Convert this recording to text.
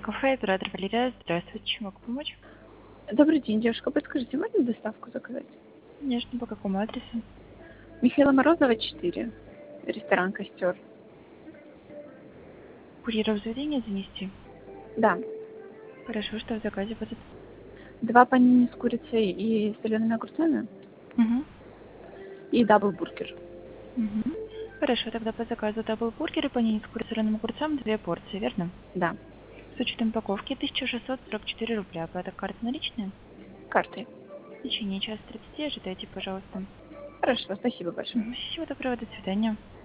кафе, оператор Валерия. Здравствуйте, чем могу помочь? Добрый день, девушка. Подскажите, можно доставку заказать? Конечно, по какому адресу? Михаила Морозова, 4. Ресторан «Костер». Курьера в заведение занести? Да. Хорошо, что в заказе будет? 2 панини с курицей и солеными огурцами Угу. и даблбургер. Угу. Хорошо, тогда по заказу даблбургер и панини с курицей и соленым огурцом 2 порции, верно? Да. С учетом упаковки 1644 рубля. Оплата карты наличные? Картой. В течение часа 30 ожидайте, пожалуйста. Хорошо, спасибо большое. Всего доброго, до свидания.